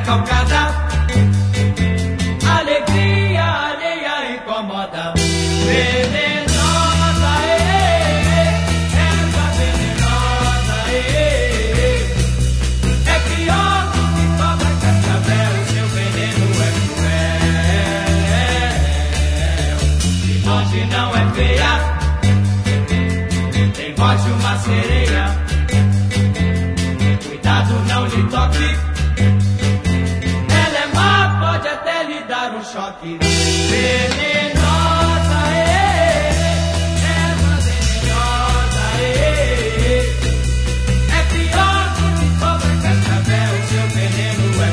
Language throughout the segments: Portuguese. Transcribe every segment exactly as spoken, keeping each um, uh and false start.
recalcada. Alegria alheia incomoda. Venenosa, ê, essa venenosa, ê. É pior do que cobra cascavel, o seu veneno é cruel. De longe não é feia, tem voz de uma sereia. Cuidado, não lhe toque, ela é má, pode até lhe dar um choque. Venenosa, ê, essa venenosa, ê. É pior do que cobra cascavel, o seu veneno é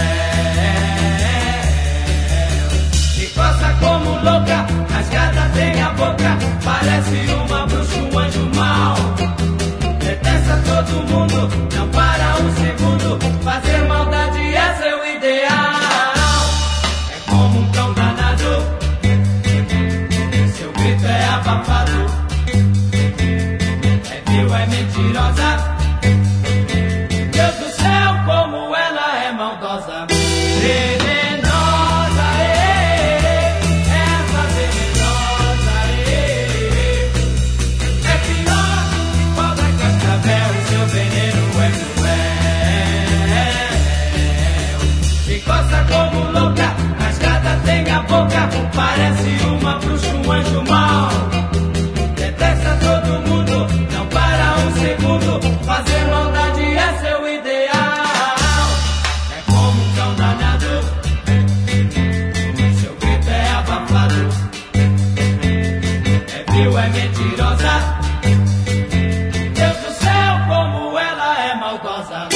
cruel. Se coça como louca, rasgada tem a boca, parece uma bruxa, um anjo mau. Detesta todo mundo, não para um segundo, fazer maldade é seu ideal. É como um cão danado, seu grito é abafado. É vil, é mentirosa, Deus do céu, como ela é maldosa. Venenosa, ê, essa venenosa, ê. É pior do que cobra cascavel, o seu veneno é cruel. Se coça como louca, rasgada tem a boca, parece uma bruxa, um anjo mau. Detesta todo mundo, não para um segundo, fazer maldade é seu ideal. É como um cão danado, seu grito é abafado. É vil, é mentirosa, Deus do céu, como ela é maldosa.